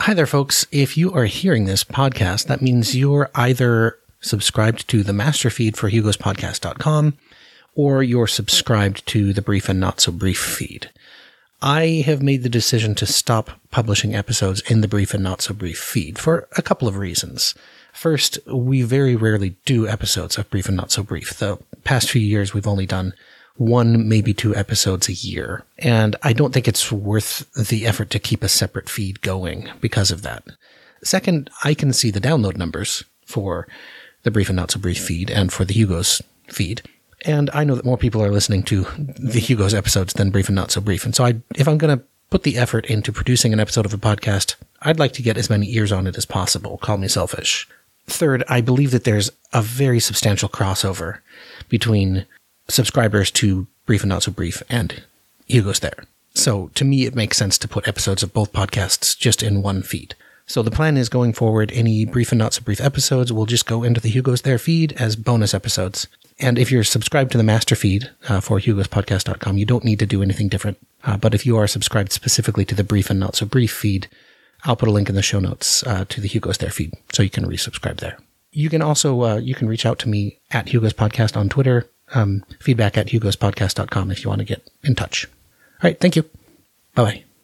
Hi there, folks. If you are hearing this podcast, that means you're either subscribed to the master feed for hugospodcast.com or you're subscribed to the Brief and Not So Brief feed. I have made the decision to stop publishing episodes in the Brief and Not So Brief feed for a couple of reasons. First, we very rarely do episodes of Brief and Not So Brief. The past few years, we've only done 1, maybe 2 episodes a year. And I don't think it's worth the effort to keep a separate feed going because of that. Second, I can see the download numbers for the Brief and Not So Brief feed and for the Hugo's feed. And I know that more people are listening to the Hugo's episodes than Brief and Not So Brief. And so if I'm going to put the effort into producing an episode of a podcast, I'd like to get as many ears on it as possible. Call me selfish. Third, I believe that there's a very substantial crossover between subscribers to Brief and Not So Brief and Hugo's there. So to me, it makes sense to put episodes of both podcasts just in one feed. So the plan is going forward, any Brief and Not So Brief episodes will just go into the Hugo's There feed as bonus episodes. And if you're subscribed to the master feed for hugospodcast.com, you don't need to do anything different. But if you are subscribed specifically to the Brief and Not So Brief feed, I'll put a link in the show notes to the Hugo's There feed, so you can resubscribe there. You can also you can reach out to me at Hugo's Podcast on Twitter, feedback at hugospodcast.com if you want to get in touch. All right, thank you. Bye-bye.